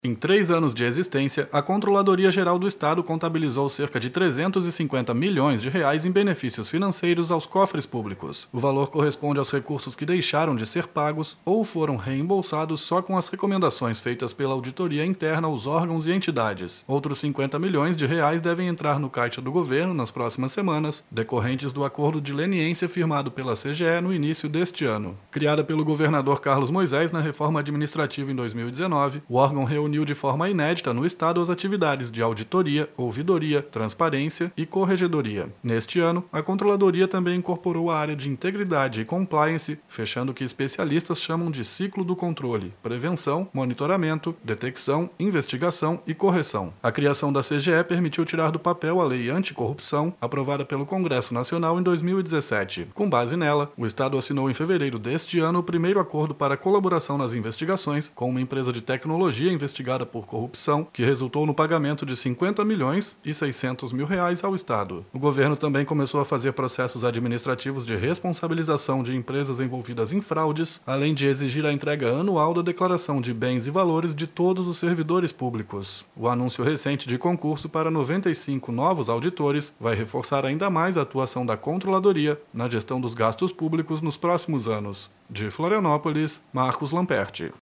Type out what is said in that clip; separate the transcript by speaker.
Speaker 1: Em 3 anos de existência, a Controladoria Geral do Estado contabilizou cerca de 350 milhões de reais em benefícios financeiros aos cofres públicos. O valor corresponde aos recursos que deixaram de ser pagos ou foram reembolsados só com as recomendações feitas pela auditoria interna aos órgãos e entidades. Outros 50 milhões de reais devem entrar no caixa do governo nas próximas semanas, decorrentes do acordo de leniência firmado pela CGE no início deste ano. Criada pelo governador Carlos Moisés na reforma administrativa em 2019, o órgão reuniu de forma inédita no Estado as atividades de auditoria, ouvidoria, transparência e corregedoria. Neste ano, a Controladoria também incorporou a área de integridade e compliance, fechando o que especialistas chamam de ciclo do controle, prevenção, monitoramento, detecção, investigação e correção. A criação da CGE permitiu tirar do papel a Lei Anticorrupção, aprovada pelo Congresso Nacional em 2017. Com base nela, o Estado assinou em fevereiro deste ano o primeiro acordo para colaboração nas investigações com uma empresa de tecnologia investigada por corrupção, que resultou no pagamento de 50 milhões e 600 mil reais ao Estado. O governo também começou a fazer processos administrativos de responsabilização de empresas envolvidas em fraudes, além de exigir a entrega anual da declaração de bens e valores de todos os servidores públicos. O anúncio recente de concurso para 95 novos auditores vai reforçar ainda mais a atuação da Controladoria na gestão dos gastos públicos nos próximos anos. De Florianópolis, Marcos Lamperti.